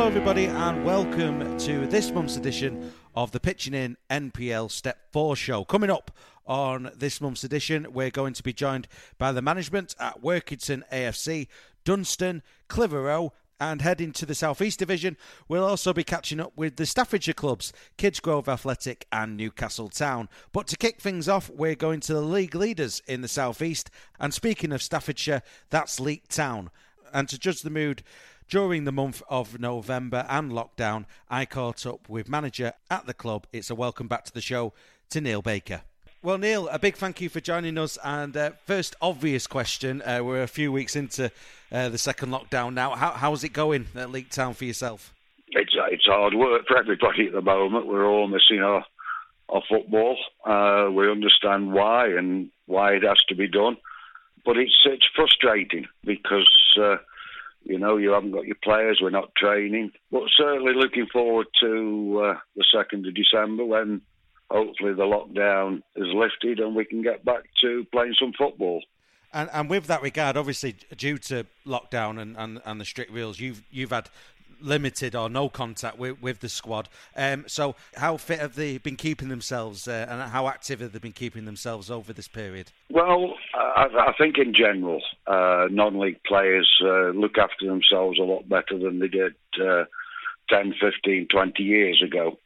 Hello everybody and welcome to this month's edition of the Pitching In NPL Step 4 show. Coming up on this month's edition, we're going to be joined by the management at Workington AFC, Dunstan, Clitheroe, and heading to the South East Division, we'll also be catching up with the Staffordshire clubs, Kidsgrove Athletic and Newcastle Town. But to kick things off, we're going to the league leaders in the South East. And speaking of Staffordshire, that's Leek Town. And to judge the mood during the month of November and lockdown, I caught up with manager at the club. It's a welcome back to the show to Neil Baker. Well, Neil, a big thank you for joining us. And first obvious question, we're a few weeks into the second lockdown now. How's it going at Leek Town for yourself? It's hard work for everybody at the moment. We're all missing our football. We understand why and why it has to be done. But it's frustrating because, you haven't got your players, we're not training. But certainly looking forward to the 2nd of December when hopefully the lockdown is lifted and we can get back to playing some football. And with that regard, obviously, due to lockdown and the strict rules, you've had limited or no contact with the squad. So how fit have they been keeping themselves and how active have they been keeping themselves over this period? Well, I think in general, non-league players look after themselves a lot better than they did 10, 15, 20 years ago.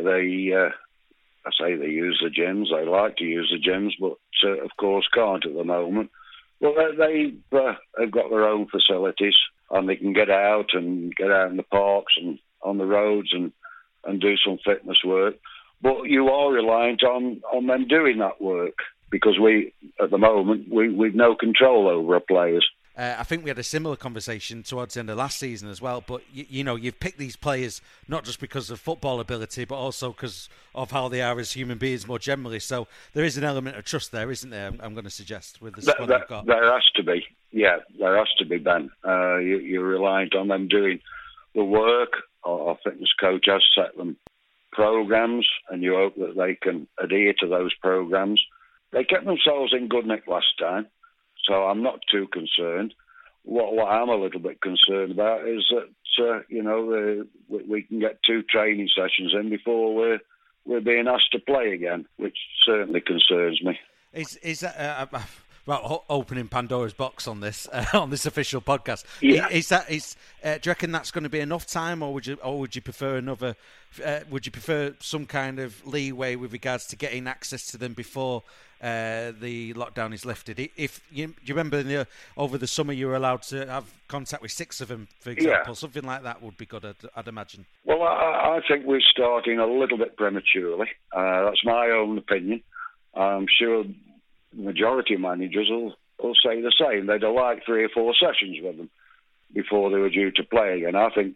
I say they use the gyms, they like to use the gyms, but of course can't at the moment. Well, they've got their own facilities and they can get out in the parks and on the roads and do some fitness work. But you are reliant on them doing that work because at the moment, we've no control over our players. I think we had a similar conversation towards the end of last season as well, but you've picked these players not just because of football ability, but also because of how they are as human beings more generally. So there is an element of trust there, isn't there? I'm going to suggest with the squad you've got. There has to be, there has to be, Ben. You're reliant on them doing the work. Our fitness coach has set them programs, and you hope that they can adhere to those programs. They kept themselves in good nick last time. So I'm not too concerned. What I'm a little bit concerned about is that, we can get 2 training sessions in before we're being asked to play again, which certainly concerns me. Is that opening Pandora's box on this official podcast? Yeah. Do you reckon that's going to be enough time, or would you prefer another? Would you prefer some kind of leeway with regards to getting access to them before the lockdown is lifted? If you remember over the summer you were allowed to have contact with 6 of them, for example, something like that would be good, I'd imagine. Well, I think we're starting a little bit prematurely. That's my own opinion. I'm sure the majority of managers will say the same. They'd have liked 3 or 4 sessions with them before they were due to play again. I think,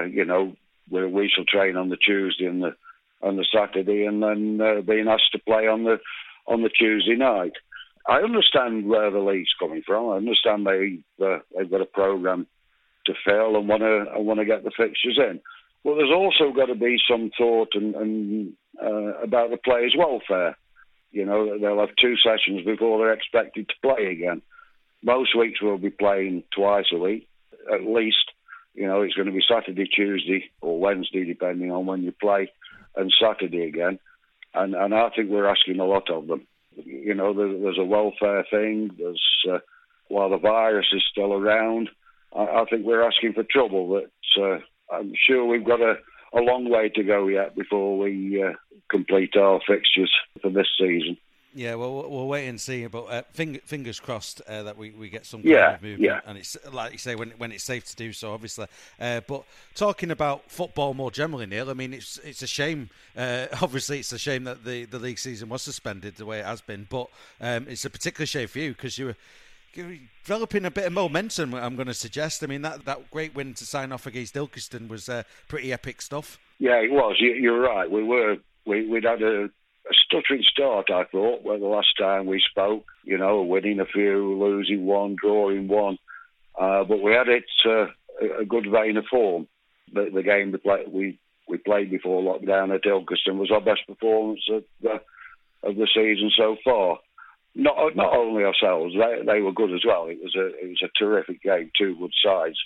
we shall train on the Tuesday and the Saturday and then being asked to play on the Tuesday night. I understand where the league's coming from. I understand they've got a programme to fill and want to get the fixtures in. Well, there's also got to be some thought and about the players' welfare. They'll have 2 sessions before they're expected to play again. Most weeks we'll be playing twice a week, at least. It's going to be Saturday, Tuesday, or Wednesday, depending on when you play, and Saturday again. And I think we're asking a lot of them. There's a welfare thing. While the virus is still around, I think we're asking for trouble. But I'm sure we've got a long way to go yet before we complete our fixtures for this season. Yeah, well, we'll wait and see. But fingers crossed that we get some kind of movement. Yeah. And it's like you say, when it's safe to do so, obviously. But talking about football more generally, Neil, I mean, it's a shame. Obviously, it's a shame that the league season was suspended the way it has been. But it's a particular shame for you because you're developing a bit of momentum, I'm going to suggest. I mean, that great win to sign off against Ilkeston was pretty epic stuff. Yeah, it was. You're right. We'd had a stuttering start, I thought, where the last time we spoke, winning a few, losing 1, drawing 1. But we had a good vein of form. The game we played before lockdown at Ilkeston was our best performance of the season so far. Not only ourselves, they were good as well. It was a terrific game, 2 good sides.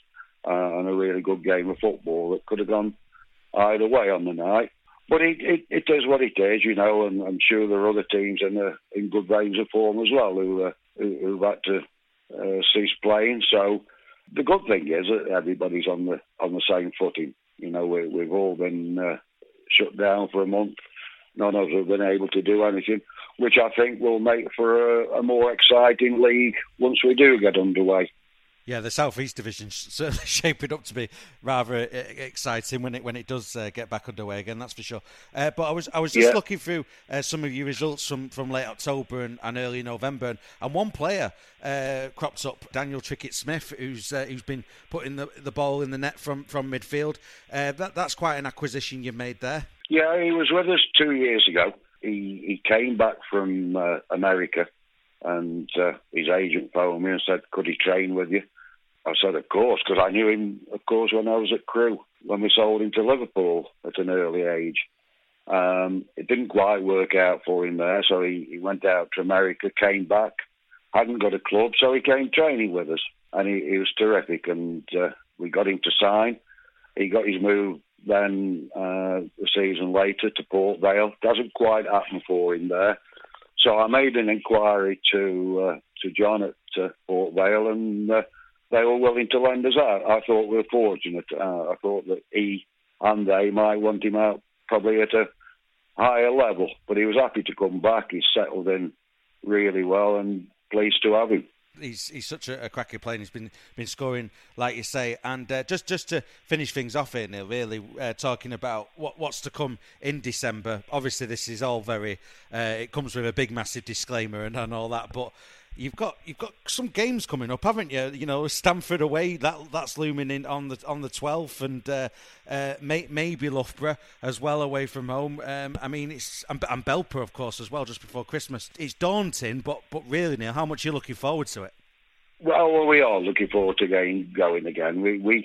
and a really good game of football that could have gone either way on the night. But it is what it is, you know, and I'm sure there are other teams in good veins of form as well who've had to cease playing. So the good thing is that everybody's on the same footing. You know, we've all been shut down for a month. None of us have been able to do anything, which I think will make for a more exciting league once we do get underway. Yeah, the South East Division certainly shaping up to be rather exciting when it does get back underway again. That's for sure. But I was just looking through some of your results from late October and early November, and one player cropped up, Daniel Trickett-Smith, who's been putting the ball in the net from midfield. That's quite an acquisition you made there. Yeah, he was with us 2 years ago. He came back from America, and his agent phoned me and said, "Could he train with you?" I said, "Of course," because I knew him, of course, when I was at Crewe, when we sold him to Liverpool at an early age. It didn't quite work out for him there, so he went out to America, came back, hadn't got a club, so he came training with us, and he was terrific, and we got him to sign. He got his move then the season later to Port Vale. Doesn't quite happen for him there. So I made an inquiry to John at Port Vale, and they were willing to lend us out. I thought we were fortunate. I thought that he and they might want him out probably at a higher level, but he was happy to come back. He's settled in really well, and pleased to have him. He's such a cracker player. He's been scoring, like you say. And just to finish things off here, Neil, really talking about what's to come in December. Obviously, this is all very. It comes with a big, massive disclaimer and all that. But you've got some games coming up, haven't you? You know, Stamford away. That's looming in on the 12th, and maybe Loughborough as well away from home. I mean, and Belper, of course, as well, just before Christmas. It's daunting, but really, Neil, how much are you looking forward to it? Well, we are looking forward to going again.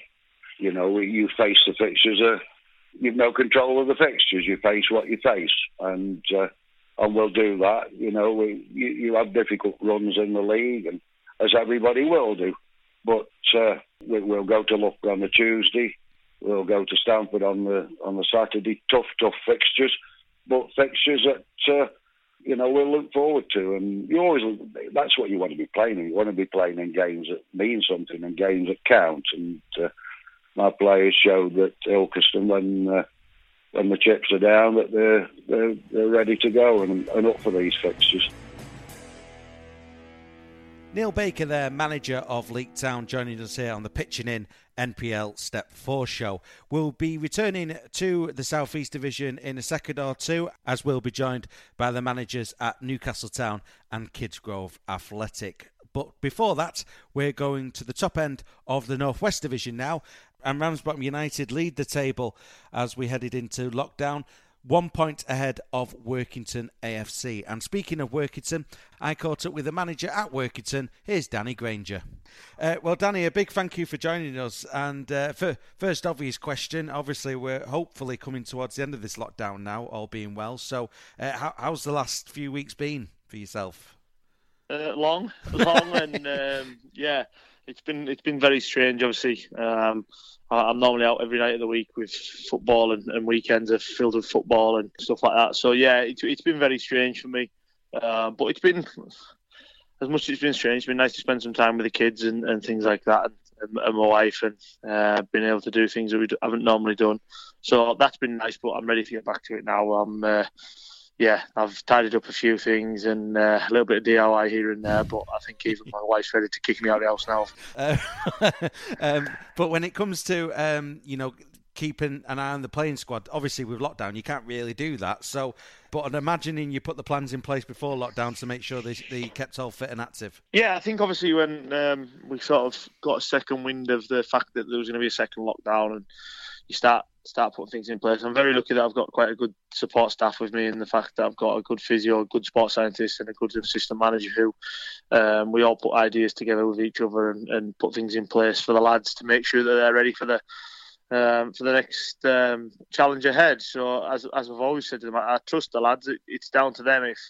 You face the fixtures. You've no control of the fixtures. You face what you face, and we'll do that. You know, you have difficult runs in the league, and as everybody will do. But we'll go to Loughborough on the Tuesday. We'll go to Stamford on the Saturday. Tough fixtures, but fixtures that we'll look forward to. And that's what you want to be playing. You want to be playing in games that mean something and games that count. And my players showed that Ilkeston, when the chips are down, that they're ready to go and up for these fixtures. Neil Baker there, manager of Leek Town, joining us here on the Pitching In NPL Step 4 show. We'll be returning to the South East Division in a second or two, as we'll be joined by the managers at Newcastle Town and Kidsgrove Athletic. But before that, we're going to the top end of the North West Division now, and Ramsbottom United lead the table as we headed into lockdown, 1 point ahead of Workington AFC. And speaking of Workington, I caught up with the manager at Workington. Here's Danny Granger. Well, Danny, a big thank you for joining us. And for first obvious question, obviously we're hopefully coming towards the end of this lockdown now, all being well. So how's the last few weeks been for yourself? Long, and yeah, it's been very strange. Obviously, I'm normally out every night of the week with football, and weekends are filled with football and stuff like that. So yeah, it's been very strange for me. But it's been, as much as it's been strange, it's been nice to spend some time with the kids and things like that, and my wife, and being able to do things that we haven't normally done. So that's been nice. But I'm ready to get back to it now. I've tidied up a few things and a little bit of DIY here and there, but I think even my wife's ready to kick me out of the house now. But when it comes to, keeping an eye on the playing squad, obviously with lockdown, you can't really do that. So, but I'm imagining you put the plans in place before lockdown to make sure they kept all fit and active. Yeah, I think obviously when we sort of got a second wind of the fact that there was going to be a second lockdown, and you start putting things in place. I'm very lucky that I've got quite a good support staff with me, and the fact that I've got a good physio, a good sports scientist, and a good assistant manager who we all put ideas together with each other and put things in place for the lads to make sure that they're ready for the next challenge ahead. So as I've always said to them, I trust the lads. It's down to them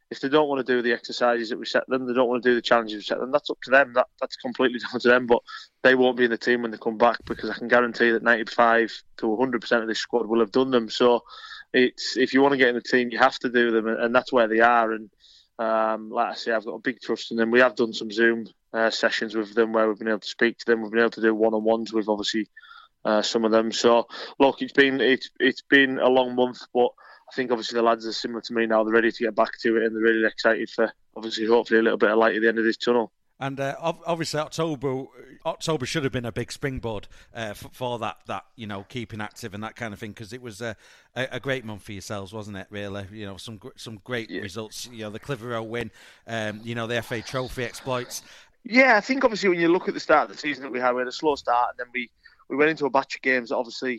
if they don't want to do the exercises that we set them, they don't want to do the challenges we set them, that's up to them. That's completely down to them. But they won't be in the team when they come back, because I can guarantee that 95 to 100% of this squad will have done them. So if you want to get in the team, you have to do them, and that's where they are. And like I say, I've got a big trust in them. We have done some Zoom sessions with them where we've been able to speak to them. We've been able to do one-on-ones with obviously some of them. So look, it's been a long month, but I think obviously the lads are similar to me now. They're ready to get back to it, and they're really excited for obviously hopefully a little bit of light at the end of this tunnel. And obviously October should have been a big springboard for that keeping active and that kind of thing, because it was a great month for yourselves, wasn't it? Really, some great results. The Clitheroe win, the FA Trophy exploits. Yeah, I think obviously when you look at the start of the season that we had a slow start, and then we went into a batch of games that obviously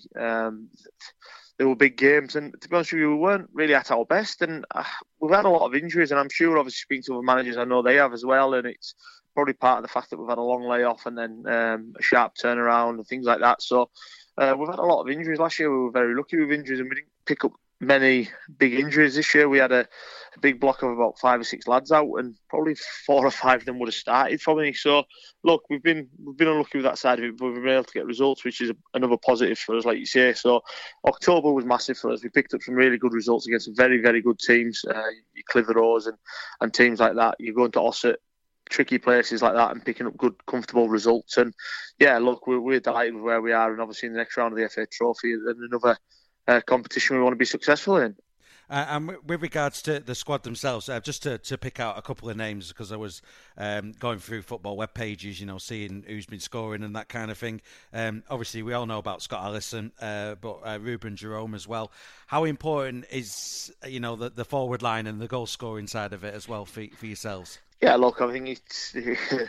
they were big games, and to be honest with you, we weren't really at our best, and we've had a lot of injuries, and I'm sure obviously speaking to other managers, I know they have as well, and it's probably part of the fact that we've had a long layoff and then a sharp turnaround and things like that. So we've had a lot of injuries. Last year we were very lucky with injuries, and we didn't pick up many big injuries. This year we had a big block of about 5 or 6 lads out, and probably 4 or 5 of them would have started for me. So look, we've been unlucky with that side of it, but we've been able to get results, which is another positive for us, like you say. So October was massive for us. We picked up some really good results against some very, very good teams, your Clitheroes and teams like that. You're going to Ossett, tricky places like that, and picking up good, comfortable results. And yeah, look, we're delighted with where we are, and obviously in the next round of the FA Trophy and another competition we want to be successful in. And with regards to the squad themselves, just to pick out a couple of names, because I was going through football web pages, seeing who's been scoring and that kind of thing. Obviously, we all know about Scott Allison, but Ruben Jerome as well. How important is the forward line and the goal scoring side of it as well for yourselves? Yeah, look, I think it's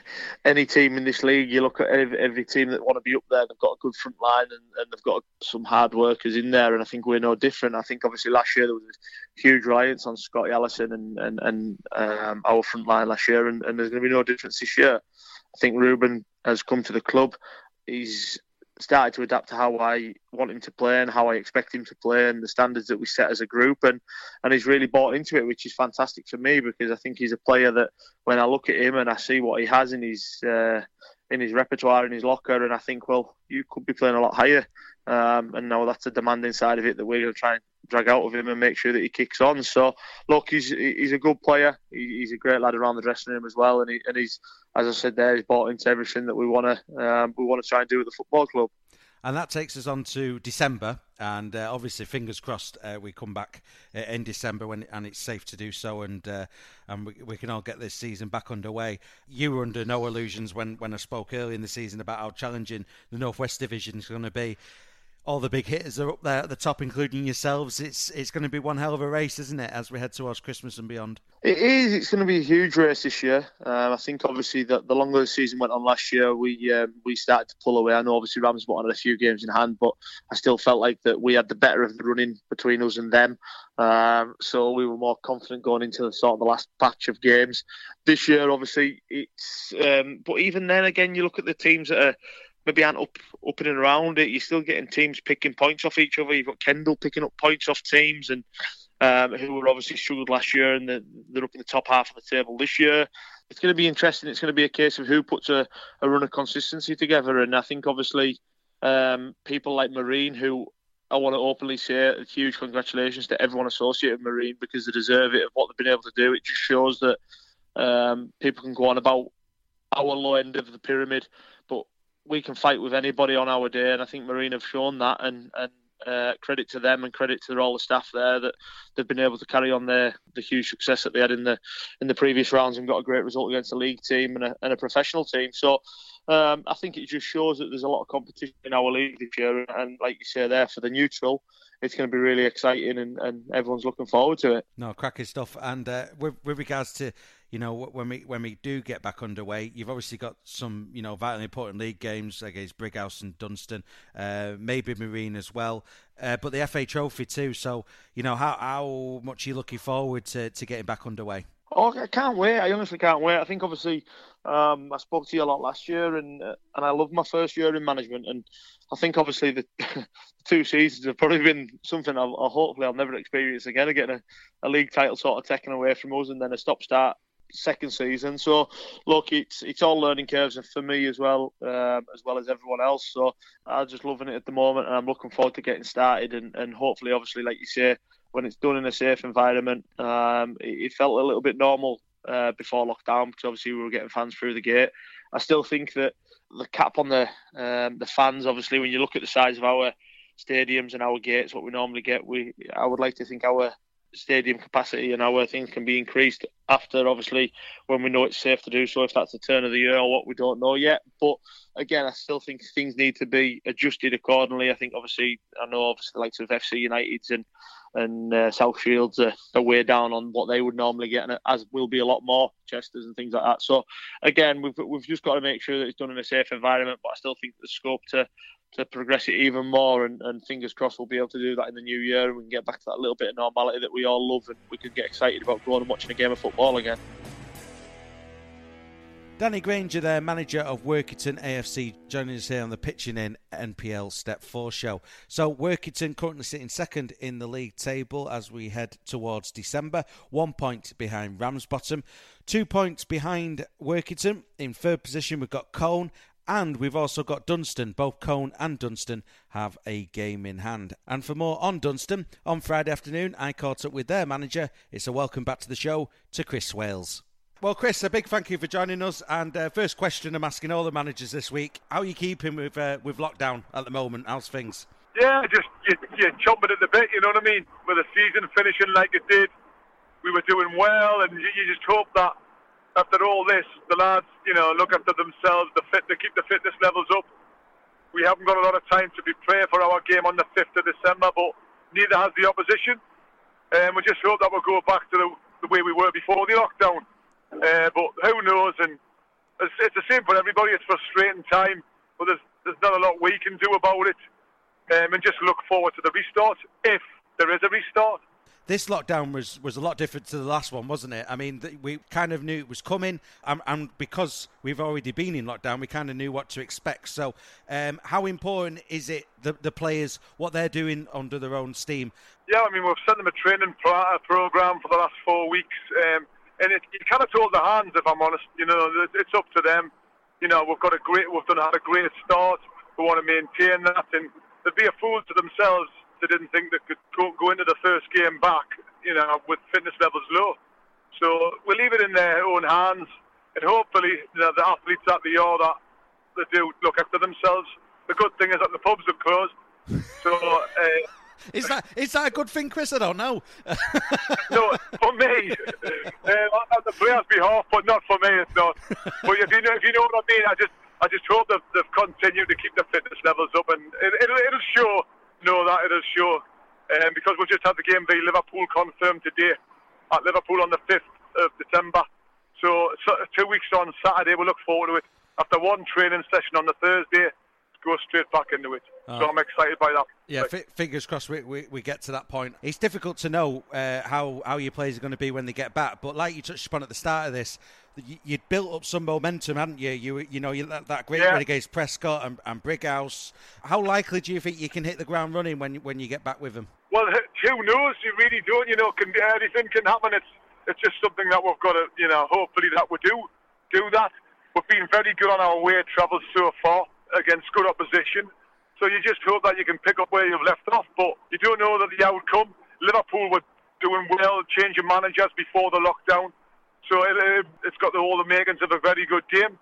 any team in this league. You look at every team that want to be up there. They've got a good front line, and they've got some hard workers in there. And I think we're no different. I think obviously last year there was a huge reliance on Scotty Allison and our front line last year, and there's going to be no difference this year. I think Ruben has come to the club. He's started to adapt to how I want him to play and how I expect him to play, and the standards that we set as a group, and he's really bought into it, which is fantastic for me, because I think he's a player that when I look at him and I see what he has in his repertoire, in his locker, and I think, well, you could be playing a lot higher, and now that's a demanding side of it that we're going to try and drag out of him and make sure that he kicks on. So look, he's a good player. He's a great lad around the dressing room as well, and he's, as I said there, he's bought into everything that we want to try and do at the football club. And that takes us on to December, and obviously, fingers crossed, we come back in December and it's safe to do so, and we can all get this season back underway. You were under no illusions when I spoke early in the season about how challenging the North West Division is going to be. All the big hitters are up there at the top, including yourselves. It's going to be one hell of a race, isn't it, as we head towards Christmas and beyond? It is. It's going to be a huge race this year. I think, obviously, that the longer the season went on last year, we started to pull away. I know, obviously, Ramsbottom had a few games in hand, but I still felt like that we had the better of the running between us and them. So we were more confident going into the last batch of games. This year, obviously, it's... but even then, again, you look at the teams that are maybe aren't up and around it, you're still getting teams picking points off each other. You've got Kendall picking up points off teams and who were obviously struggled last year, and they're up in the top half of the table this year. It's going to be interesting. It's going to be a case of who puts a run of consistency together, and I think obviously people like Marine, who I want to openly say a huge congratulations to everyone associated with Marine, because they deserve it of what they've been able to do. It just shows that people can go on about our low end of the pyramid, but we can fight with anybody on our day, and I think Marine have shown that, and credit to them and credit to all the staff there that they've been able to carry on the huge success that they had in the previous rounds and got a great result against a league team and a professional team. So I think it just shows that there's a lot of competition in our league this year, and like you say there, for the neutral, it's going to be really exciting, and everyone's looking forward to it. No, cracking stuff. And with regards to when we do get back underway, you've obviously got some vitally important league games against Brighouse and Dunstan, maybe Marine as well, but the FA Trophy too. So how much are you looking forward to getting back underway? Oh, I can't wait. I honestly can't wait. I think obviously I spoke to you a lot last year, and I loved my first year in management. And I think obviously the 2 seasons have probably been something I'll never experience again. Getting a league title sort of taken away from us, and then a stop-start second season. So look, it's all learning curves for me as well as everyone else. So I'm just loving it at the moment, and I'm looking forward to getting started. And hopefully, obviously, like you say, when it's done in a safe environment, it felt a little bit normal before lockdown, because obviously we were getting fans through the gate. I still think that the cap on the fans, obviously, when you look at the size of our stadiums and our gates, what we normally get, I would like to think our stadium capacity and our things can be increased after, obviously, when we know it's safe to do so, if that's the turn of the year or what, we don't know yet. But again, I still think things need to be adjusted accordingly. I think obviously the likes of FC United's and South Shields are way down on what they would normally get, and as will be a lot more Chesters and things like that. So again, we've just got to make sure that it's done in a safe environment, but I still think there's scope to progress it even more, and fingers crossed we'll be able to do that in the new year, and we can get back to that little bit of normality that we all love, and we can get excited about going and watching a game of football again. Danny Granger there, manager of Workington AFC, joining us here on the Pitching In NPL Step 4 show. So Workington currently sitting second in the league table as we head towards December, 1 point behind Ramsbottom, 2 points behind Workington. In third position we've got Colne, and we've also got Dunstan. Both Colne and Dunstan have a game in hand. And for more on Dunstan, on Friday afternoon, I caught up with their manager. It's a welcome back to the show to Chris Swales. Well, Chris, a big thank you for joining us. And first question I'm asking all the managers this week: how are you keeping with lockdown at the moment? How's things? Yeah, just you're chomping at the bit. You know what I mean? With the season finishing like it did, we were doing well, and you just hope that after all this, the lads, look after themselves, they keep the fitness levels up. We haven't got a lot of time to prepare for our game on the 5th of December, but neither has the opposition. We just hope that we'll go back to the way we were before the lockdown. But who knows? And it's the same for everybody. It's frustrating time, but there's not a lot we can do about it. And just look forward to the restart, if there is a restart. This lockdown was a lot different to the last one, wasn't it? I mean, we kind of knew it was coming, and because we've already been in lockdown, we kind of knew what to expect. So how important is it, the players, what they're doing under their own steam? Yeah, I mean, we've sent them a training programme for the last 4 weeks, and it kind of told the hands, if I'm honest. It's up to them. We've had a great start. We want to maintain that, and they'd be a fool to themselves. They didn't think they could go into the first game back, with fitness levels low. So we'll leave it in their own hands, and hopefully, the athletes that they are, that they do look after themselves. The good thing is that the pubs have closed. So is that a good thing, Chris? I don't know. No, for me, on the players' behalf, but not for me. It's not. But if you know what I mean, I just hope that they've continued to keep the fitness levels up, and it'll show. It'll show, because we've just had the game v Liverpool confirmed today at Liverpool on the 5th of December. So 2 weeks on Saturday, we'll look forward to it. After one training session on the Thursday, go straight back into it. So I'm excited by that. Yeah, fingers crossed we get to that point. It's difficult to know how your players are going to be when they get back, but like you touched upon at the start of this, you'd built up some momentum, hadn't you? You that great win against Prescott and Brighouse. How likely do you think you can hit the ground running when you get back with them? Well, who knows? You really don't. Anything can happen. It's just something that we've got to, hopefully that we do that. We've been very good on our away travels so far against good opposition. So you just hope that you can pick up where you've left off, but you don't know the outcome. Liverpool were doing well, changing managers before the lockdown. So it's got all the makings of a very good game.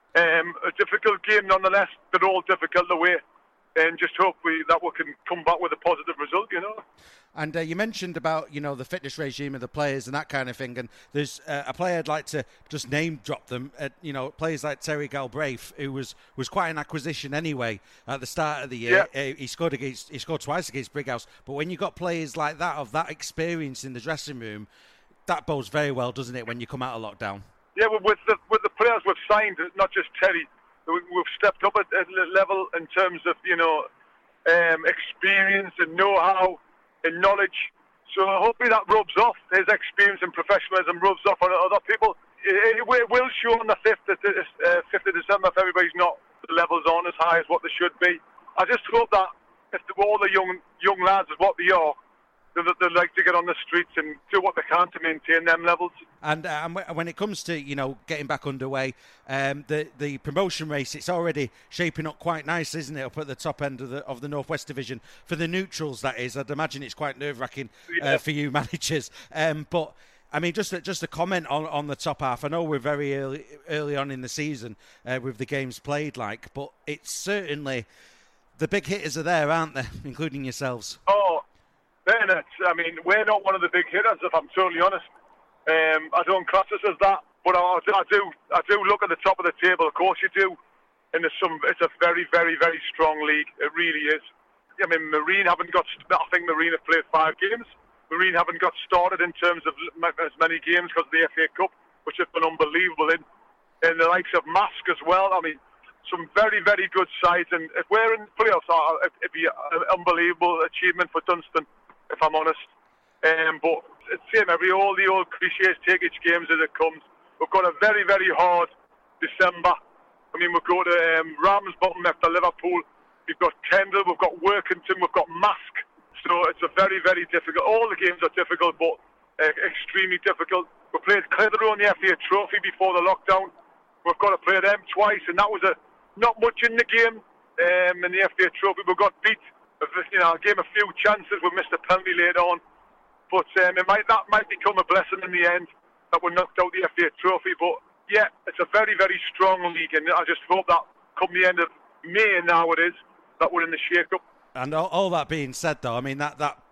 A difficult game nonetheless, but all difficult away. And just hope that we can come back with a positive result, And you mentioned about, the fitness regime of the players and that kind of thing. And there's a player I'd like to just name drop them. Players like Terry Galbraith, who was quite an acquisition anyway at the start of the year. Yeah. He scored twice against Brighouse. But when you've got players like that, of that experience in the dressing room, that bodes very well, doesn't it, when you come out of lockdown? Yeah, with the players we've signed, not just Terry, we've stepped up at a level in terms of, experience and know-how and knowledge. So hopefully that rubs off. His experience and professionalism rubs off on other people. It will show on the 5th of December if everybody's not, the levels aren't as high as what they should be. I just hope that if all the young lads is what they are, they like to get on the streets and do what they can to maintain them levels. And when it comes to getting back underway, the promotion race, it's already shaping up quite nice, isn't it? Up at the top end of the Northwest Division for the neutrals, that is. I'd imagine it's quite nerve-wracking for you managers. But I mean, just a comment on the top half. I know we're very early on in the season with the games played, but it's certainly the big hitters are there, aren't they? Including yourselves. Oh. Bennett, I mean, we're not one of the big hitters, if I'm totally honest. I don't class us as that, but I do look at the top of the table. Of course, you do. And it's a very, very, very strong league. It really is. I mean, Marine I think Marine have played 5 games. Marine haven't got started in terms of as many games because of the FA Cup, which have been unbelievable in. And the likes of Mask as well. I mean, some very, very good sides. And if we're in the playoffs, it'd be an unbelievable achievement for Dunstan, if I'm honest. But it's the same, all the old cliches take each game as it comes. We've got a very, very hard December. I mean, we'll go to Ramsbottom after Liverpool. We've got Kendal, we've got Workington, we've got Mask. So it's a very, very difficult. All the games are difficult, but extremely difficult. We played Clitheroe in the FA Trophy before the lockdown. We've got to play them twice, and that was not much in the game. In the FA Trophy, we got beat. I gave him a few chances. We missed a penalty later on, but that might become a blessing in the end that we knocked out the FA Trophy. But yeah, it's a very, very strong league, and I just hope that come the end of May, now it is, that we're in the shake-up. And all that being said, though, I mean that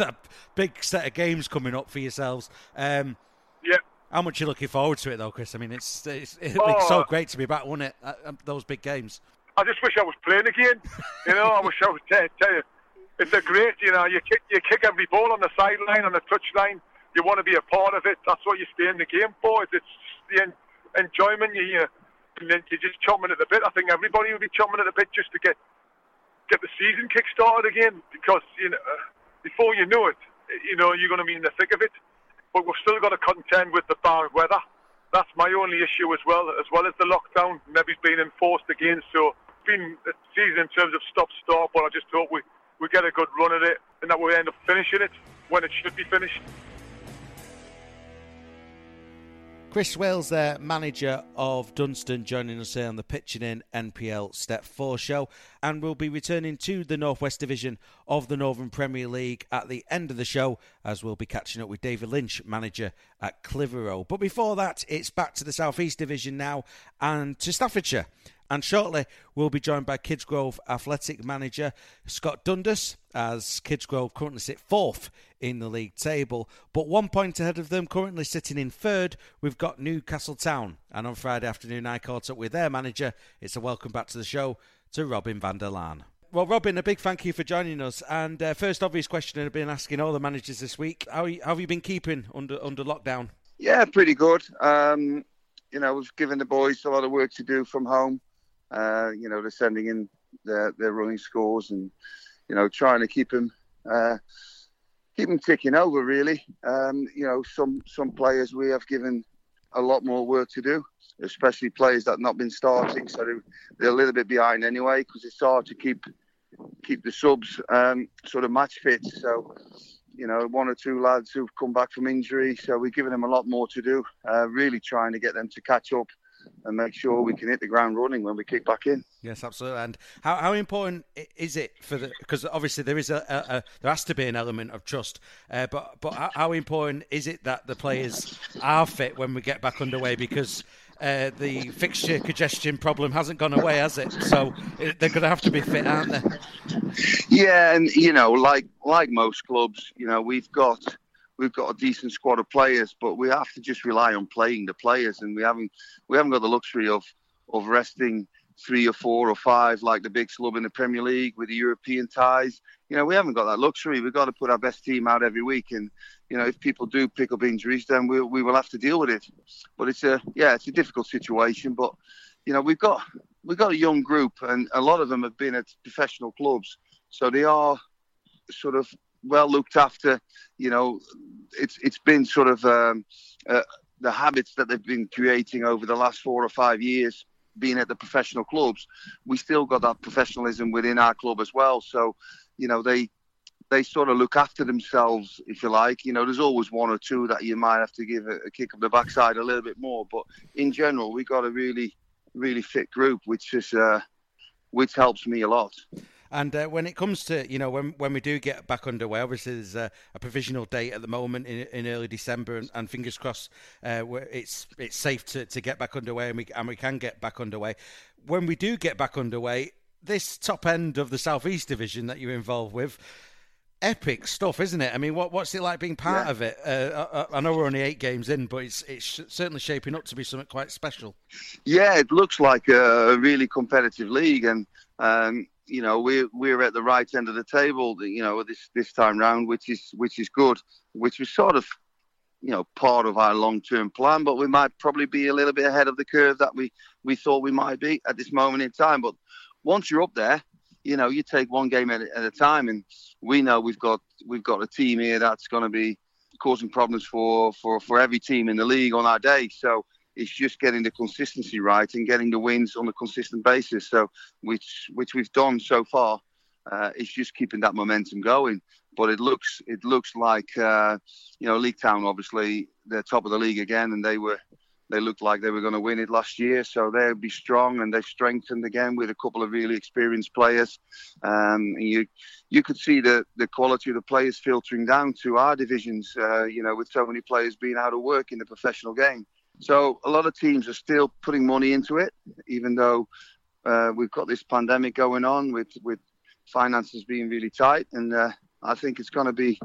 big set of games coming up for yourselves. Yeah. How much are you looking forward to it, though, Chris? I mean, it'll be so great to be back, wouldn't it? Those big games. I just wish I was playing again. I wish I would tell you. It's a great, you kick every ball on the sideline, on the touchline. You want to be a part of it. That's what you stay in the game for. It's the enjoyment. And then you're just chomping at the bit. I think everybody will be chomping at the bit just to get the season kick-started again. Because, before you know it, you're going to be in the thick of it. But we've still got to contend with the bad weather. That's my only issue as well as the lockdown. Maybe it's been enforced again. So been a season in terms of stop-start, but I just hope we get a good run at it and that we end up finishing it when it should be finished. Chris Wales there, manager of Dunstan, joining us here on the Pitching In NPL Step 4 show, and we'll be returning to the Northwest Division of the Northern Premier League at the end of the show, as we'll be catching up with David Lynch, manager at Clitheroe. But before that, it's back to the South East Division now and to Staffordshire. And shortly, we'll be joined by Kidsgrove Athletic manager Scott Dundas, as Kidsgrove currently sit 4th in the league table. But 1 point ahead of them, currently sitting in 3rd, we've got Newcastle Town. And on Friday afternoon, I caught up with their manager. It's a welcome back to the show to Robin van der Laan. Well, Robin, a big thank you for joining us. And first obvious question I've been asking all the managers this week. How have you been keeping under lockdown? Yeah, pretty good. We've given the boys a lot of work to do from home. They're sending in their running scores and, trying to keep them ticking over, really. Some players we have given a lot more work to do, especially players that have not been starting. So they're a little bit behind anyway, because it's hard to keep the subs sort of match fit. So, 1 or 2 lads who've come back from injury. So we're giving them a lot more to do, really trying to get them to catch up and make sure we can hit the ground running when we kick back in. Yes, absolutely. And how important is it because obviously there is there has to be an element of trust, but how important is it that the players are fit when we get back underway, because the fixture congestion problem hasn't gone away, has it? So they're going to have to be fit, aren't they? Yeah, and like most clubs, we've got a decent squad of players, but we have to just rely on playing the players, and we haven't got the luxury of resting 3 or 4 or 5 like the big club in the Premier League with the European ties. We haven't got that luxury. We've got to put our best team out every week, and if people do pick up injuries, then we will have to deal with it. But it's a difficult situation. But we've got a young group, and a lot of them have been at professional clubs, so they are sort of well looked after. You know, it's been sort of the habits that they've been creating over the last 4 or 5 years, being at the professional clubs. We still got that professionalism within our club as well. So, you know, they sort of look after themselves, if you like. You know, there's always one or two that you might have to give a kick up the backside a little bit more. But in general, we got a really, really fit group, which helps me a lot. And when it comes to, you know, when we do get back underway, obviously there's a provisional date at the moment in early December, and fingers crossed it's safe to get back underway, and we can get back underway. When we do get back underway, this top end of the South East Division that you're involved with, epic stuff, isn't it? I mean, what's it like being part of it? I know we're only 8 games in, but it's certainly shaping up to be something quite special. Yeah, it looks like a really competitive league, and you know, we're at the right end of the table, you know, this time round, which is good, which was sort of, you know, part of our long-term plan, but we might probably be a little bit ahead of the curve that we thought we might be at this moment in time. But once you're up there, you know, you take one game at a time, and we know we've got a team here that's going to be causing problems for every team in the league on our day. So it's just getting the consistency right and getting the wins on a consistent basis. So which we've done so far. It's just keeping that momentum going. But it looks like you know, League Town, obviously they're top of the league again, and they looked like they were going to win it last year. So they'll be strong, and they've strengthened again with a couple of really experienced players. And you could see the quality of the players filtering down to our divisions. You know, with so many players being out of work in the professional game. So a lot of teams are still putting money into it, even though we've got this pandemic going on with finances being really tight. And I think it's going to be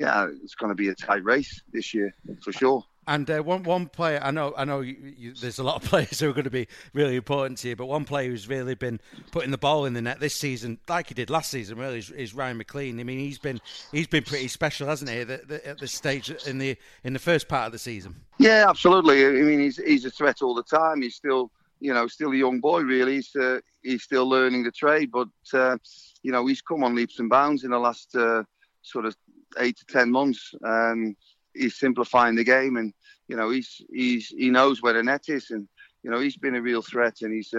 a tight race this year for sure. And one player, I know there's a lot of players who are going to be really important to you, but one player who's really been putting the ball in the net this season, like he did last season, really, is Ryan McLean. I mean, he's been pretty special, hasn't he, at this stage in the first part of the season? Yeah, absolutely. I mean, he's a threat all the time. He's still a young boy, really. He's still learning the trade, but you know, he's come on leaps and bounds in the last sort of 8 to 10 months. He's simplifying the game, and you know, he knows where the net is, and you know, he's been a real threat, and he's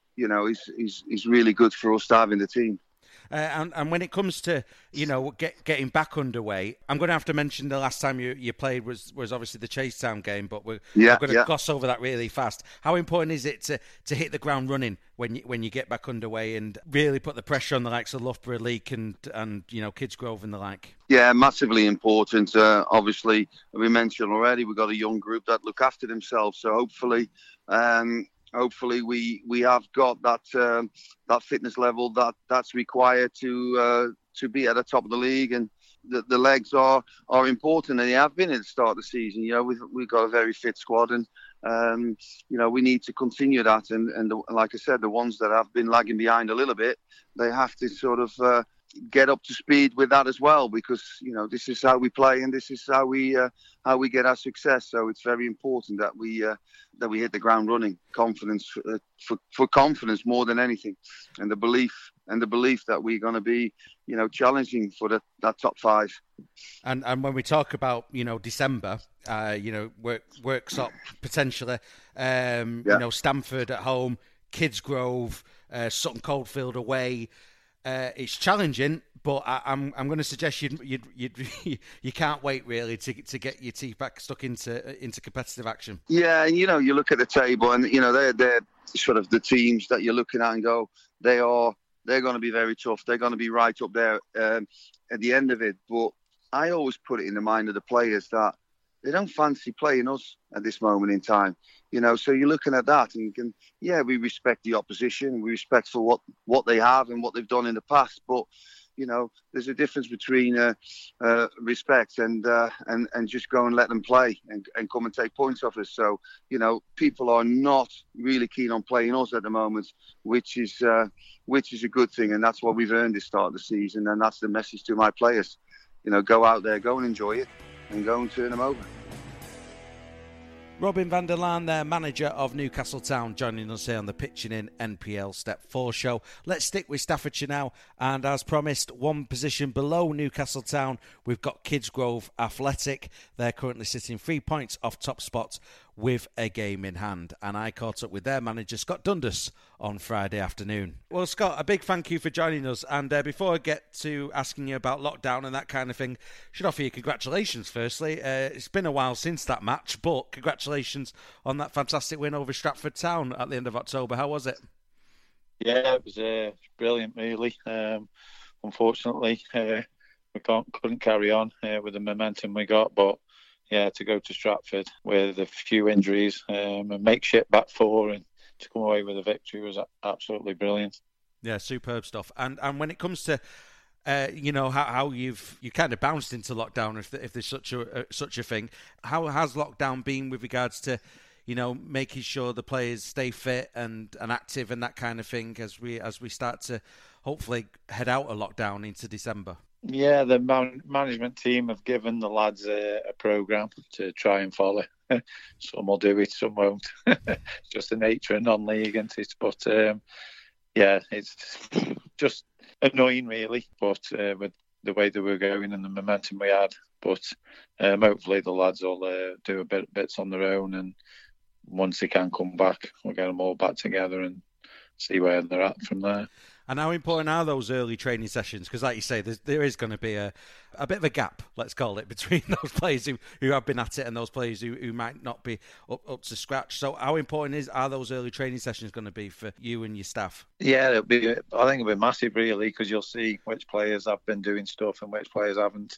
really good for us to have in the team. And when it comes to, you know, getting back underway, I'm going to have to mention the last time you played was obviously the Chasetown game, but we're going to gloss over that really fast. How important is it to hit the ground running when you get back underway and really put the pressure on the likes of Loughborough, Leek and you know, Kidsgrove and the like? Yeah, massively important. Obviously, we mentioned already, we've got a young group that look after themselves, so hopefully we have got that fitness level that's required to be at the top of the league, and the legs are important, and they have been at the start of the season. You know, we've got a very fit squad, and you know, we need to continue that. And like I said, the ones that have been lagging behind a little bit, they have to sort of get up to speed with that as well, because you know, this is how we play, and this is how we get our success. So it's very important that we hit the ground running. Confidence for confidence more than anything, and the belief that we're going to be, you know, challenging for that top 5. And when we talk about, you know, December, you know, works up potentially, you know, Stamford at home, Kidsgrove, Sutton Coldfield away. It's challenging, but I'm going to suggest you can't wait really to get your teeth back stuck into competitive action. Yeah, and you know, you look at the table, and you know, they're sort of the teams that you're looking at and go, they're going to be very tough. They're going to be right up there at the end of it. But I always put it in the mind of the players that they don't fancy playing us at this moment in time. You know, so you're looking at that, and you can, we respect the opposition, we respect for what they have and what they've done in the past, but you know, there's a difference between respect and just go and let them play and come and take points off us. So, you know, people are not really keen on playing us at the moment, which is a good thing, and that's what we've earned this start of the season, and that's the message to my players. You know, go out there, go and enjoy it, and go and turn them over. Robin van der Laan there, manager of Newcastle Town, joining us here on the Pitching In NPL Step 4 show. Let's stick with Staffordshire now, and as promised, one position below Newcastle Town, we've got Kidsgrove Athletic. They're currently sitting 3 points off top spot with a game in hand, and I caught up with their manager Scott Dundas on Friday afternoon. Well, Scott, a big thank you for joining us, and before I get to asking you about lockdown and that kind of thing, I should offer you congratulations firstly. It's been a while since that match, but congratulations on that fantastic win over Stratford Town at the end of October. How was it? Yeah, it was brilliant really. Unfortunately we couldn't carry on with the momentum we got, but yeah, to go to Stratford with a few injuries, a makeshift back four, and to come away with a victory was absolutely brilliant. Yeah, superb stuff. And when it comes to how you kind of bounced into lockdown, if there's such a thing, how has lockdown been with regards to making sure the players stay fit and active and that kind of thing as we start to hopefully head out of lockdown into December? Yeah, the management team have given the lads a programme to try and follow. Some will do it, some won't. It's just the nature of non-league, isn't it? But yeah, it's just annoying really, but with the way that we're going and the momentum we had. But hopefully the lads will do bits on their own, and once they can come back, we'll get them all back together and see where they're at from there. And how important are those early training sessions? Because like you say, there is going to be a bit of a gap, let's call it, between those players who have been at it and those players who might not be up to scratch. So how important are those early training sessions going to be for you and your staff? Yeah, I think it'll be massive really, because you'll see which players have been doing stuff and which players haven't.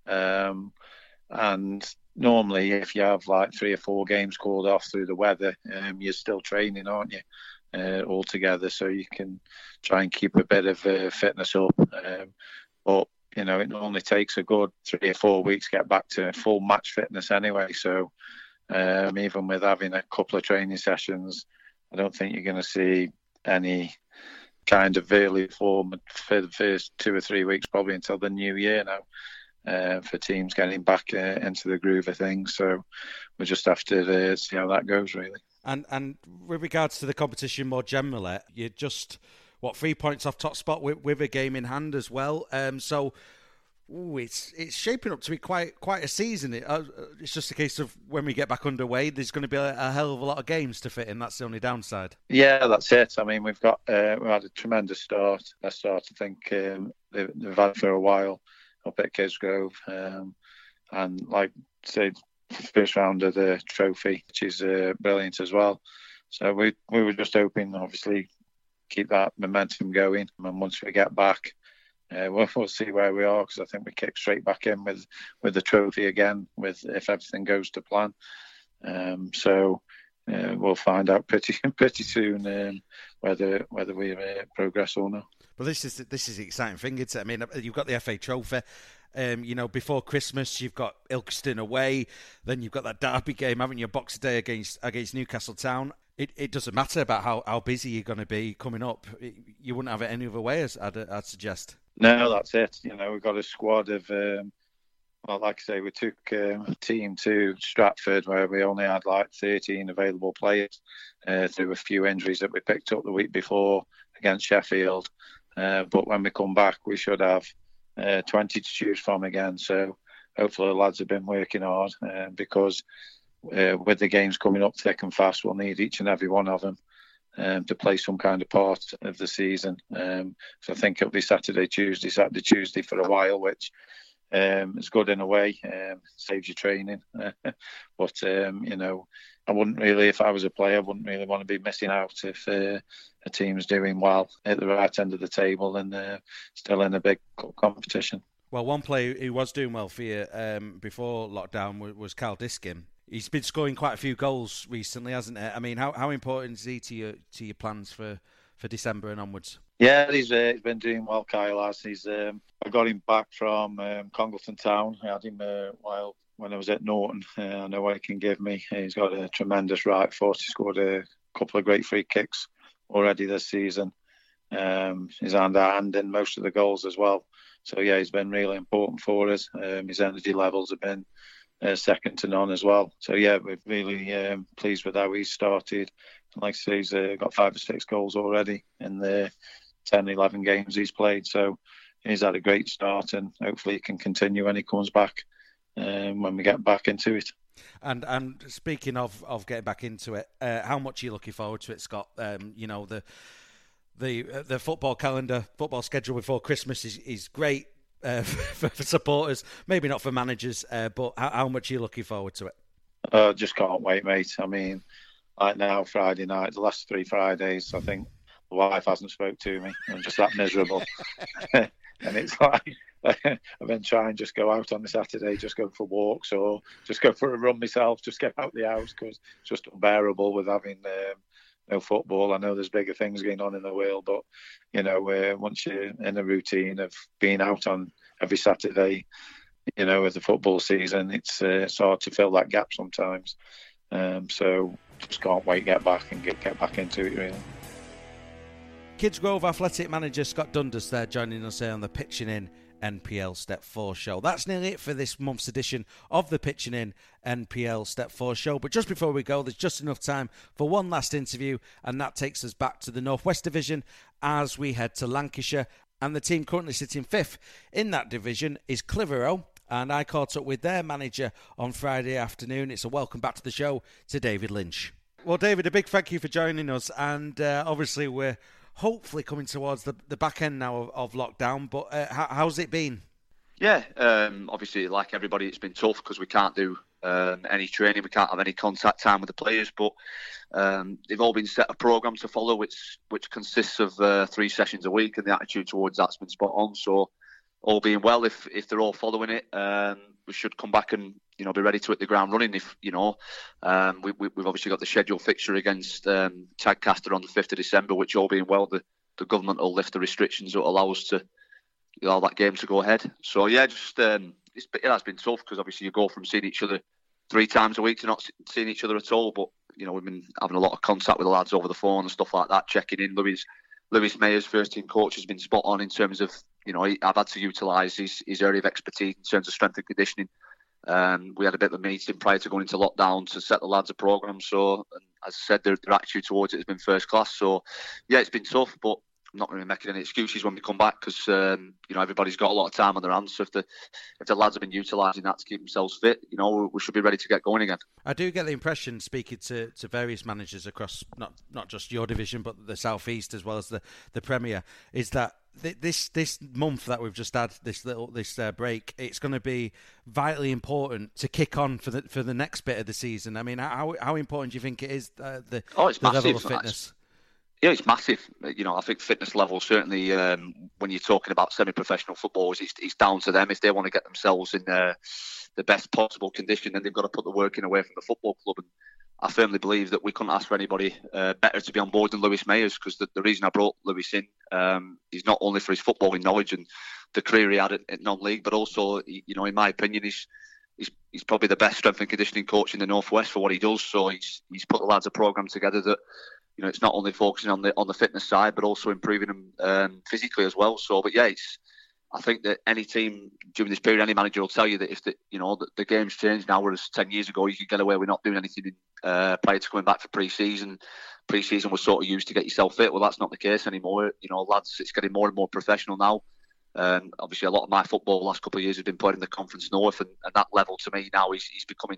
And normally if you have like 3 or 4 games called off through the weather, you're still training, aren't you? All together, so you can try and keep a bit of fitness up. But it only takes a good 3 or 4 weeks to get back to full match fitness anyway. So even with having a couple of training sessions, I don't think you're going to see any kind of early form for the first 2 or 3 weeks, probably until the new year now, for teams getting back into the groove of things. So we'll just have to see how that goes really. And with regards to the competition more generally, you're just 3 points off top spot with a game in hand as well. So it's shaping up to be quite a season. It's just a case of when we get back underway, there's going to be a hell of a lot of games to fit in. That's the only downside. Yeah, that's it. I mean, we've had a tremendous start. A start I think they've had for a while up at Kidsgrove, and like say, first round of the trophy, which is brilliant as well. So we were just hoping, obviously, keep that momentum going, and once we get back, we'll see where we are, because I think we kick straight back in with the trophy again, if everything goes to plan. So we'll find out pretty soon whether we progress or not. Well, this is the exciting thing, isn't it? I mean, you've got the FA Trophy. Before Christmas, you've got Ilkeston away. Then you've got that derby game, haven't you? Boxing Day against Newcastle Town. It doesn't matter about how busy you're going to be coming up. You wouldn't have it any other way, I'd suggest. No, that's it. We've got a squad of, like I say, we took a team to Stratford where we only had like 13 available players through a few injuries that we picked up the week before against Sheffield. But when we come back, we should have 20 to choose from again. So hopefully the lads have been working hard, because with the games coming up thick and fast, we'll need each and every one of them to play some kind of part of the season. So I think it'll be Saturday, Tuesday for a while, which is good in a way, saves you training. But I wouldn't really, if I was a player, I wouldn't really want to be missing out if a team's doing well at the right end of the table and still in a big competition. Well, one player who was doing well for you before lockdown was Carl Diskin. He's been scoring quite a few goals recently, hasn't he? I mean, how important is he to your plans for December and onwards? Yeah, he's been doing well, Kyle has. I got him back from Congleton Town. I had him while when I was at Norton. I know what he can give me. He's got a tremendous right foot. He scored a couple of great free kicks already this season. He's hand in most of the goals as well. So yeah, he's been really important for us. His energy levels have been second to none as well. So yeah, we're really pleased with how he's started. Like I say, he's got 5 or 6 goals already in the 10, 11 games he's played. So he's had a great start, and hopefully he can continue when he comes back when we get back into it. And speaking of getting back into it, how much are you looking forward to it, Scott? The football calendar, football schedule before Christmas is great for supporters, maybe not for managers, but how much are you looking forward to it? Just can't wait, mate. I mean, like now, Friday night, the last 3 Fridays, I think the wife hasn't spoke to me. I'm just that miserable. And it's like, I've been trying to just go out on the Saturday, just go for walks or just go for a run myself, just get out the house, because it's just unbearable with having no football. I know there's bigger things going on in the world, but, once you're in a routine of being out on every Saturday, with the football season, it's hard to fill that gap sometimes. So just can't wait to get back and get back into it, really. Kidsgrove Athletic manager Scott Dundas there joining us here on the Pitching In NPL Step 4 show. That's nearly it for this month's edition of the Pitching In NPL Step 4 show. But just before we go, there's just enough time for one last interview, and that takes us back to the North West Division as we head to Lancashire. And the team currently sitting 5th in that division is Clitheroe, and I caught up with their manager on Friday afternoon. It's a welcome back to the show to David Lynch. Well, David, a big thank you for joining us, and obviously we're hopefully coming towards the back end now of lockdown, but how's it been? Yeah, obviously, like everybody, it's been tough because we can't do any training, we can't have any contact time with the players, but they've all been set a programme to follow, which consists of 3 sessions a week, and the attitude towards that's been spot on. So, all being well, if they're all following it, we should come back and be ready to hit the ground running. If we've obviously got the scheduled fixture against Tadcaster on the 5th of December, which all being well, the government will lift the restrictions that will allow us to allow that game to go ahead. So yeah, just it's been tough because obviously you go from seeing each other 3 times a week to not seeing each other at all. But we've been having a lot of contact with the lads over the phone and stuff like that, checking in. Lewis Mayers, first team coach, has been spot on in terms of I've had to utilise his area of expertise in terms of strength and conditioning. We had a bit of a meeting prior to going into lockdown to set the lads a programme. So, and as I said, their attitude towards it has been first class. So, yeah, it's been tough, but I'm not going to be making any excuses when we come back because everybody's got a lot of time on their hands. So if the lads have been utilising that to keep themselves fit, we should be ready to get going again. I do get the impression, speaking to various managers across not just your division but the South East as well as the Premier, is that this month that we've just had, this break, it's going to be vitally important to kick on for the next bit of the season. I mean, how important do you think it is the level of fitness? Yeah, it's massive. I think fitness level, certainly when you're talking about semi-professional footballers, it's down to them. If they want to get themselves in the best possible condition, then they've got to put the work in away from the football club. And I firmly believe that we couldn't ask for anybody better to be on board than Lewis Mayers, because the reason I brought Lewis in is not only for his footballing knowledge and the career he had at non-league, but also, in my opinion, he's probably the best strength and conditioning coach in the North West for what he does. So he's put the lads a programme together that it's not only focusing on the fitness side, but also improving them physically as well. So, but yeah, I think that any team during this period, any manager will tell you that if the game's changed now, whereas 10 years ago you could get away with not doing anything prior to coming back for pre-season. Pre-season was sort of used to get yourself fit. Well, that's not the case anymore. Lads, it's getting more and more professional now. Obviously, a lot of my football the last couple of years has been played in the Conference North, and that level to me now he's becoming.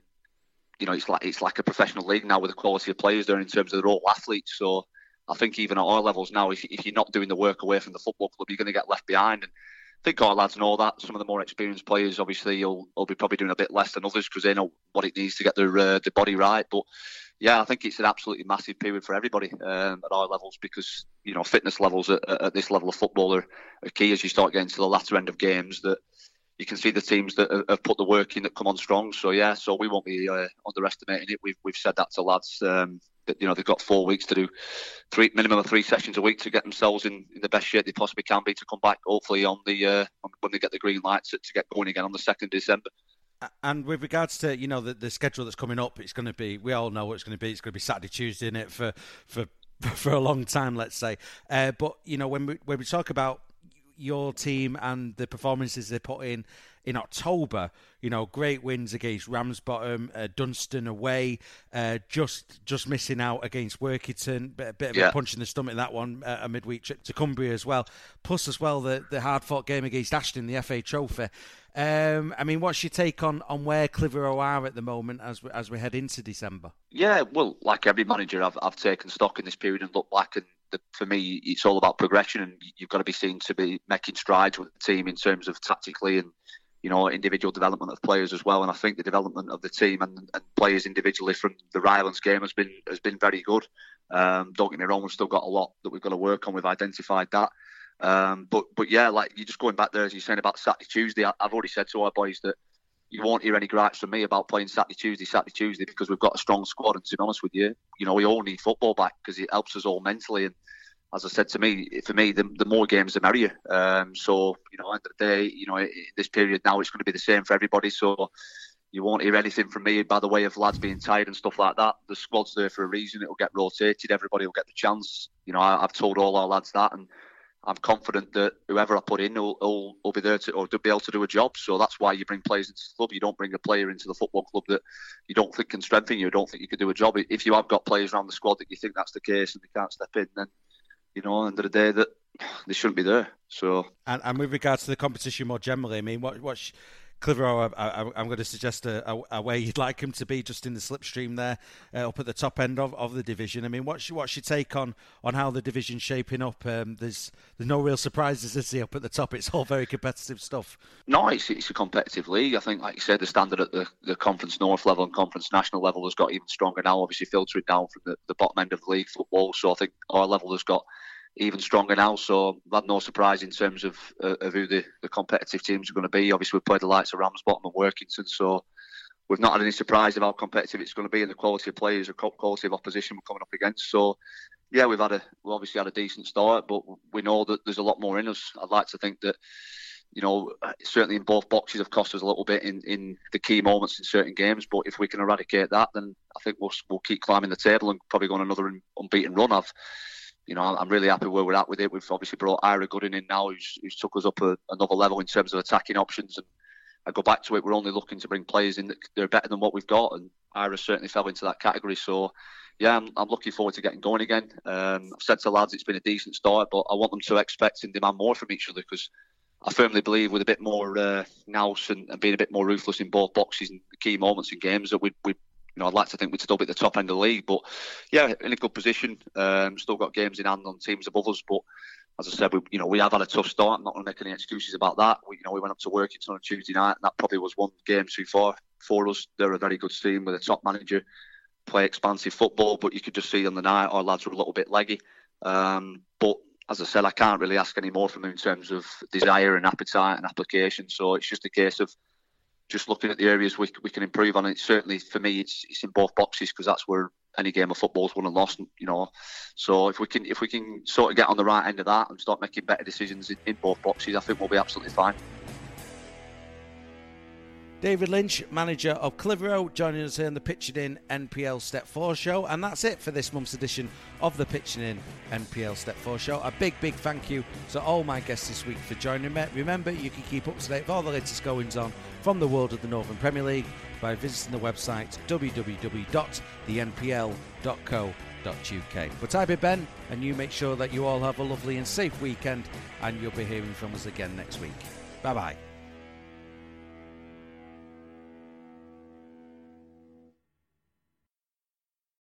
It's like a professional league now with the quality of players there in terms of they're all athletes. So I think even at our levels now, if you're not doing the work away from the football club, you're going to get left behind. And I think our lads know that. Some of the more experienced players, obviously, will be probably doing a bit less than others because they know what it needs to get their body right. But yeah, I think it's an absolutely massive period for everybody at our levels because fitness levels at this level of football are key as you start getting to the latter end of games. That you can see the teams that have put the work in that come on strong. So yeah, so we won't be underestimating it. We've said that to lads that they've got 4 weeks to do minimum of 3 sessions a week to get themselves in the best shape they possibly can be to come back hopefully on when they get the green lights to get going again on the 2nd of December. And with regards to the schedule that's coming up, it's going to be, we all know what it's going to be. It's going to be Saturday, Tuesday, isn't it, for a long time, let's say. But when we talk about your team and the performances they put in October, great wins against Ramsbottom, Dunstan away, just missing out against Workington, a bit of a punch in the stomach in that one, a midweek trip to Cumbria as well, plus as well the hard-fought game against Ashton, the FA Trophy. What's your take on where Clitheroe are at the moment as we head into December? Yeah, well, like every manager, I've taken stock in this period and looked back, and for me, it's all about progression, and you've got to be seen to be making strides with the team in terms of tactically and individual development of players as well. And I think the development of the team and players individually from the Rylands game has been very good. Don't get me wrong, we've still got a lot that we've got to work on. We've identified that. But yeah, like you're just going back there, as you're saying about Saturday, Tuesday, I've already said to our boys that you won't hear any gripes from me about playing Saturday, Tuesday, because we've got a strong squad. And to be honest with you, we all need football back because it helps us all mentally. And as I said for me, the more games, the merrier. So, at the end of the day, this period now, it's going to be the same for everybody. So you won't hear anything from me by the way of lads being tired and stuff like that. The squad's there for a reason. It'll get rotated. Everybody will get the chance. I've told all our lads that, and I'm confident that whoever I put in will be there to be able to do a job. So that's why you bring players into the club. You don't bring a player into the football club that you don't think can strengthen you, don't think you can do a job. If you have got players around the squad that you think that's the case and they can't step in, then at the end of the day, that they shouldn't be there. So, and with regards to the competition more generally, what's Clitheroe? I'm going to suggest a way you'd like him to be, just in the slipstream there, up at the top end of the division. What's your take on how the division's shaping up? There's no real surprises, is there, up at the top? It's all very competitive stuff. No, it's a competitive league. I think, like you said, the standard at the Conference North level and Conference National level has got even stronger now, obviously filtering down from the bottom end of the league football. So I think our level has got even stronger now, so I've had no surprise in terms of who the competitive teams are going to be. Obviously, we've played the likes of Ramsbottom and Workington, so we've not had any surprise of how competitive it's going to be and the quality of players or quality of opposition we're coming up against. So, yeah, we've obviously had a decent start, but we know that there's a lot more in us. I'd like to think that, certainly in both boxes have cost us a little bit in the key moments in certain games, but if we can eradicate that, then I think we'll keep climbing the table and probably go on another unbeaten run. I'm really happy where we're at with it. We've obviously brought Ira Gooding in now, who's took us up another level in terms of attacking options. And I go back to it, we're only looking to bring players in that they're better than what we've got, and Ira certainly fell into that category. So, yeah, I'm looking forward to getting going again. I've said to lads it's been a decent start, but I want them to expect and demand more from each other, because I firmly believe with a bit more nous and being a bit more ruthless in both boxes and the key moments in games, that we I'd like to think we'd still be at the top end of the league, but yeah, in a good position. Still got games in hand on teams above us, but as I said, we have had a tough start. I'm not going to make any excuses about that. We went up to Workington on a Tuesday night, and that probably was one game too far for us. They're a very good team with a top manager, play expansive football, but you could just see on the night our lads were a little bit leggy. But as I said, I can't really ask any more from them in terms of desire and appetite and application. So it's just a case of just looking at the areas we can improve on. It certainly, for me, it's in both boxes, because that's where any game of football is won and lost. So if we can sort of get on the right end of that and start making better decisions in both boxes, I think we'll be absolutely fine. David Lynch, manager of Clitheroe, joining us here on the Pitching In NPL Step 4 show. And that's it for this month's edition of the Pitching In NPL Step 4 show. A big thank you to all my guests this week for joining me. Remember, you can keep up to date with all the latest goings on from the world of the Northern Premier League by visiting the website www.thenpl.co.uk. But I've been Ben, and you make sure that you all have a lovely and safe weekend, and you'll be hearing from us again next week. Bye-bye.